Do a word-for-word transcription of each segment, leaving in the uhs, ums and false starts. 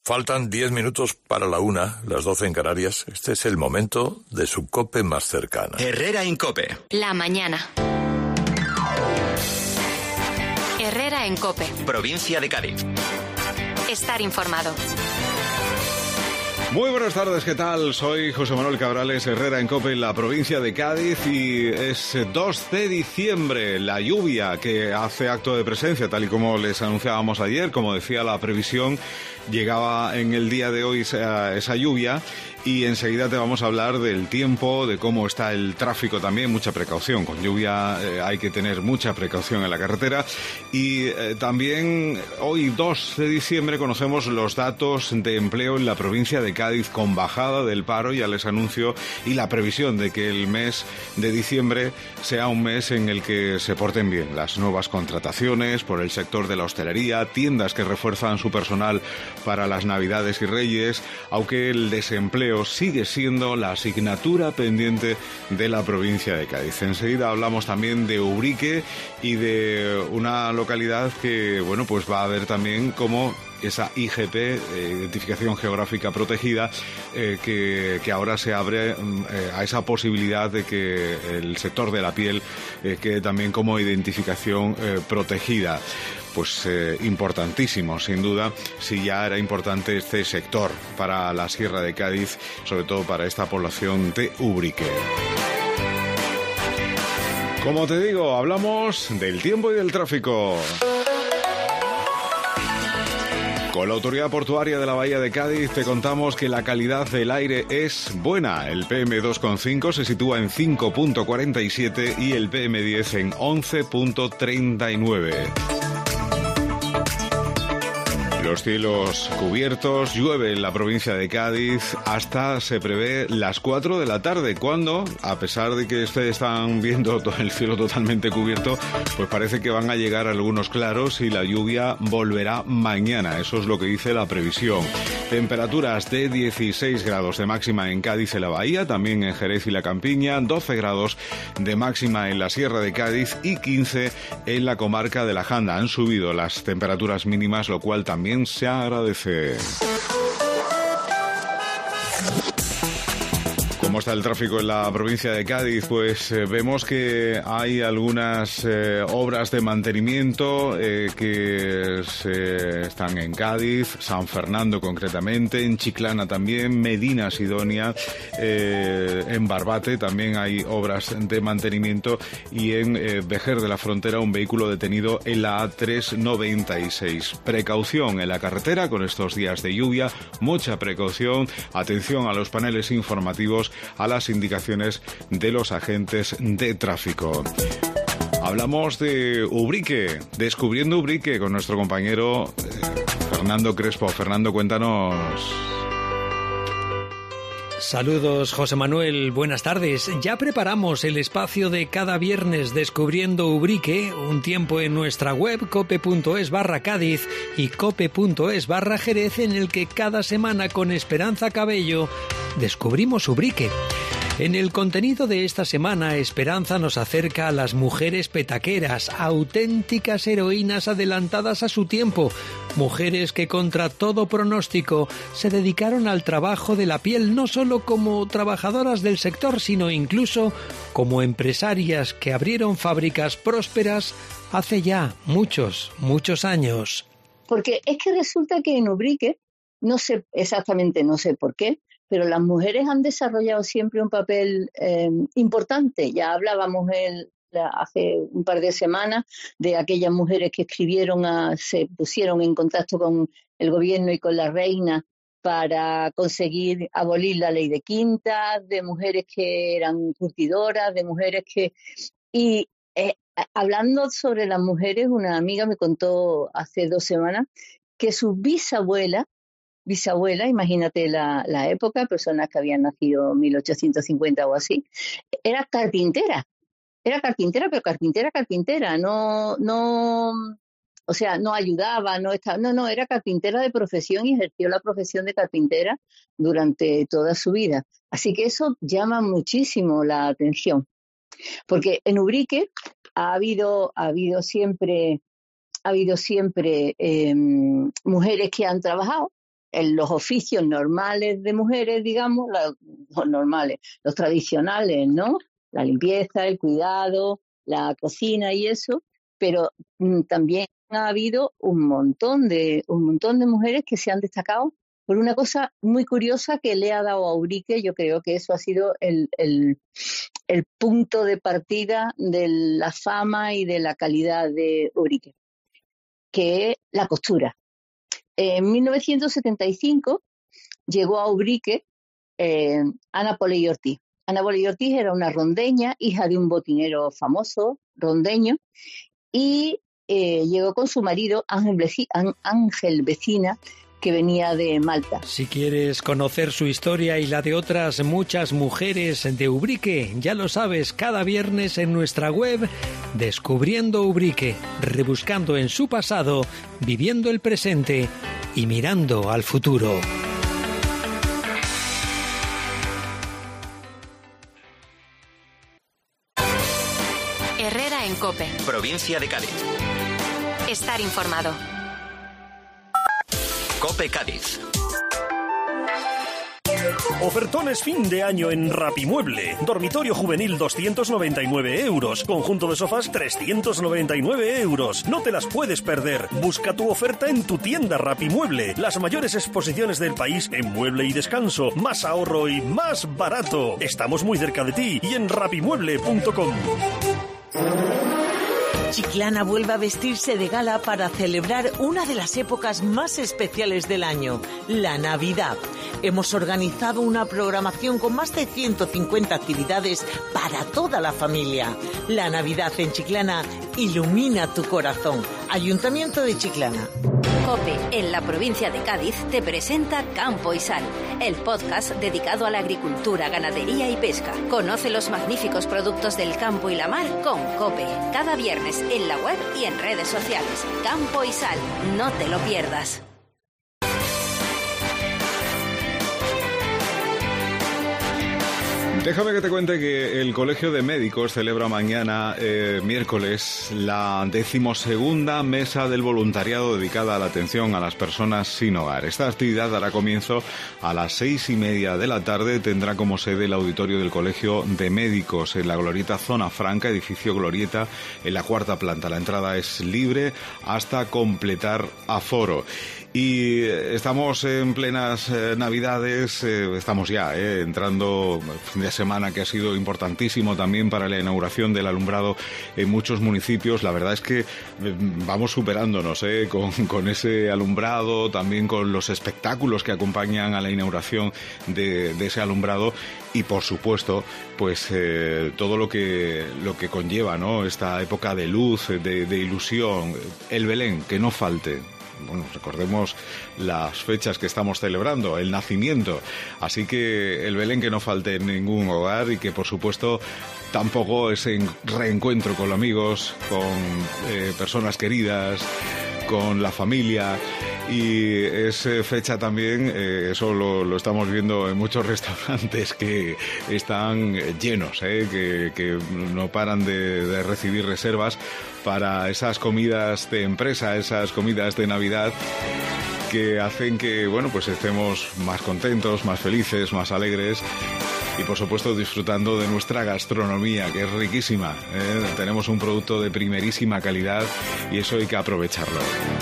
Faltan diez minutos para la una, las doce en Canarias. Este es el momento de su COPE más cercana. Herrera en COPE. La mañana. Herrera en COPE. Provincia de Cádiz. Estar informado. Muy buenas tardes, ¿qué tal? Soy José Manuel Cabrales, Herrera en COPE, en la provincia de Cádiz, y es dos de diciembre, la lluvia que hace acto de presencia, tal y como les anunciábamos ayer, como decía la previsión, llegaba en el día de hoy esa, esa lluvia. Y enseguida te vamos a hablar del tiempo, de cómo está el tráfico también, mucha precaución. Con lluvia eh, hay que tener mucha precaución en la carretera. Y eh, también hoy, dos de diciembre, conocemos los datos de empleo en la provincia de Cádiz con bajada del paro, ya les anuncio, y la previsión de que el mes de diciembre sea un mes en el que se porten bien las nuevas contrataciones por el sector de la hostelería, tiendas que refuerzan su personal para las Navidades y Reyes, aunque el desempleo sigue siendo la asignatura pendiente de la provincia de Cádiz. Enseguida hablamos también de Ubrique y de una localidad que, bueno, pues va a haber también como esa I G P, eh, Identificación Geográfica Protegida, eh, que, que ahora se abre eh, a esa posibilidad de que el sector de la piel eh, quede también como identificación eh, protegida. Pues eh, importantísimo, sin duda, si ya era importante este sector para la Sierra de Cádiz, sobre todo para esta población de Ubrique. Como te digo, hablamos del tiempo y del tráfico. Con la Autoridad Portuaria de la Bahía de Cádiz te contamos que la calidad del aire es buena. El P M dos coma cinco se sitúa en cinco punto cuarenta y siete y el P M diez en once punto treinta y nueve. Los cielos cubiertos, llueve en la provincia de Cádiz hasta, se prevé, las cuatro de la tarde, cuando, a pesar de que ustedes están viendo todo el cielo totalmente cubierto, pues parece que van a llegar algunos claros y la lluvia volverá mañana. Eso es lo que dice la previsión. Temperaturas de dieciséis grados de máxima en Cádiz y la Bahía, también en Jerez y la Campiña, doce grados de máxima en la Sierra de Cádiz y quince en la comarca de la Janda. Han subido las temperaturas mínimas, lo cual también se agradece. ¿Cómo está el tráfico en la provincia de Cádiz? Pues eh, vemos que hay algunas eh, obras de mantenimiento eh, que se están en Cádiz, San Fernando concretamente, en Chiclana también, Medina Sidonia, eh, en Barbate también hay obras de mantenimiento, y en eh, Vejer de la Frontera un vehículo detenido en la A trescientos noventa y seis. Precaución en la carretera con estos días de lluvia, mucha precaución, atención a los paneles informativos, a las indicaciones de los agentes de tráfico. Hablamos de Ubrique, descubriendo Ubrique, con nuestro compañero eh, Fernando Crespo. Fernando, cuéntanos. Saludos, José Manuel, buenas tardes. Ya preparamos el espacio de cada viernes Descubriendo Ubrique, un tiempo en nuestra web cope.es barra Cádiz y cope.es barra Jerez, en el que cada semana con Esperanza Cabello descubrimos Ubrique. En el contenido de esta semana, Esperanza nos acerca a las mujeres petaqueras, auténticas heroínas adelantadas a su tiempo, mujeres que contra todo pronóstico se dedicaron al trabajo de la piel, no solo como trabajadoras del sector, sino incluso como empresarias que abrieron fábricas prósperas hace ya muchos, muchos años. Porque es que resulta que en Ubrique, no sé exactamente, no sé por qué, pero las mujeres han desarrollado siempre un papel eh, importante. Ya hablábamos el, la, hace un par de semanas de aquellas mujeres que escribieron, a, se pusieron en contacto con el gobierno y con la reina para conseguir abolir la ley de quintas, de mujeres que eran curtidoras, de mujeres que... Y eh, hablando sobre las mujeres, una amiga me contó hace dos semanas que su bisabuela, bisabuela, imagínate la, la época, personas que habían nacido en mil ochocientos cincuenta o así, era carpintera, era carpintera, pero carpintera, carpintera, no, no, o sea, no ayudaba, no estaba, no, no, era carpintera de profesión y ejerció la profesión de carpintera durante toda su vida. Así que eso llama muchísimo la atención, porque en Ubrique ha habido, ha habido siempre, ha habido siempre eh, mujeres que han trabajado, en los oficios normales de mujeres, digamos, los normales, los tradicionales, ¿no? La limpieza, el cuidado, la cocina y eso, pero mm, también ha habido un montón de un montón de mujeres que se han destacado por una cosa muy curiosa que le ha dado a Ubrique. Yo creo que eso ha sido el, el, el punto de partida de la fama y de la calidad de Ubrique, que es la costura. En mil novecientos setenta y cinco llegó a Ubrique eh, Ana Poley Ortiz. Ana Poley Ortiz era una rondeña, hija de un botinero famoso, rondeño, y eh, llegó con su marido Ángel, Veci- Ángel Vecina, que venía de Malta. Si quieres conocer su historia y la de otras muchas mujeres de Ubrique, ya lo sabes, cada viernes en nuestra web, Descubriendo Ubrique, rebuscando en su pasado, viviendo el presente y mirando al futuro. Herrera en COPE. Provincia de Cádiz. Estar informado. COPE Cádiz. Ofertones fin de año en Rapimueble. Dormitorio juvenil doscientos noventa y nueve euros. Conjunto de sofás trescientos noventa y nueve euros. No te las puedes perder. Busca tu oferta en tu tienda Rapimueble. Las mayores exposiciones del país en mueble y descanso. Más ahorro y más barato. Estamos muy cerca de ti y en rapimueble punto com. Chiclana vuelve a vestirse de gala para celebrar una de las épocas más especiales del año, la Navidad. Hemos organizado una programación con más de ciento cincuenta actividades para toda la familia. La Navidad en Chiclana ilumina tu corazón. Ayuntamiento de Chiclana. COPE, en la provincia de Cádiz, te presenta Campo y Sal, el podcast dedicado a la agricultura, ganadería y pesca. Conoce los magníficos productos del campo y la mar con COPE. Cada viernes en la web y en redes sociales. Campo y Sal, no te lo pierdas. Déjame que te cuente que el Colegio de Médicos celebra mañana, eh, miércoles, la decimosegunda mesa del voluntariado dedicada a la atención a las personas sin hogar. Esta actividad dará comienzo a las seis y media de la tarde. Tendrá como sede el auditorio del Colegio de Médicos en la Glorieta Zona Franca, edificio Glorieta, en la cuarta planta. La entrada es libre hasta completar aforo. Y estamos en plenas eh, Navidades, eh, estamos ya eh, entrando fin de semana que ha sido importantísimo también para la inauguración del alumbrado en muchos municipios. La verdad es que eh, vamos superándonos eh, con, con ese alumbrado, también con los espectáculos que acompañan a la inauguración de, de ese alumbrado y por supuesto pues eh, todo lo que, lo que conlleva, ¿no?, esta época de luz, de, de ilusión, el Belén, que no falte. Bueno, recordemos las fechas que estamos celebrando, el nacimiento, así que el Belén que no falte en ningún hogar y que por supuesto tampoco ese reencuentro con amigos, con eh, personas queridas, con la familia. Y es fecha también, eh, eso lo, lo estamos viendo en muchos restaurantes que están llenos, eh, que, que no paran de, de recibir reservas para esas comidas de empresa, esas comidas de Navidad que hacen que, bueno, pues estemos más contentos, más felices, más alegres. Y por supuesto disfrutando de nuestra gastronomía, que es riquísima, ¿eh? Tenemos un producto de primerísima calidad y eso hay que aprovecharlo.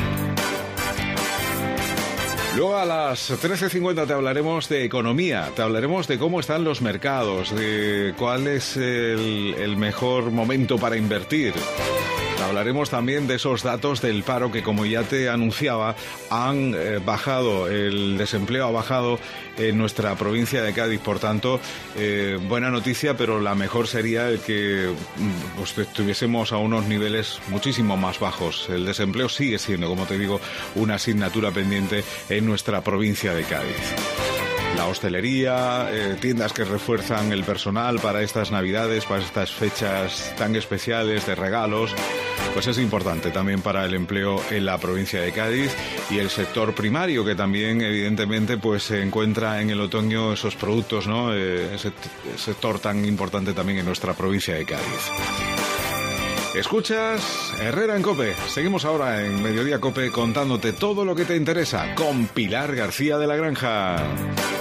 Luego a las trece cincuenta te hablaremos de economía, te hablaremos de cómo están los mercados, de cuál es el, el mejor momento para invertir. Hablaremos también de esos datos del paro que, como ya te anunciaba, han eh, bajado, el desempleo ha bajado en nuestra provincia de Cádiz. Por tanto, eh, buena noticia, pero la mejor sería el que pues, estuviésemos a unos niveles muchísimo más bajos. El desempleo sigue siendo, como te digo, una asignatura pendiente en nuestra provincia de Cádiz. La hostelería, eh, tiendas que refuerzan el personal para estas Navidades, para estas fechas tan especiales de regalos, pues es importante también para el empleo en la provincia de Cádiz. Y el sector primario, que también evidentemente pues se encuentra en el otoño esos productos, ¿no? Eh, ese sector tan importante también en nuestra provincia de Cádiz. Escuchas Herrera en COPE. Seguimos ahora en Mediodía COPE contándote todo lo que te interesa con Pilar García de la Granja.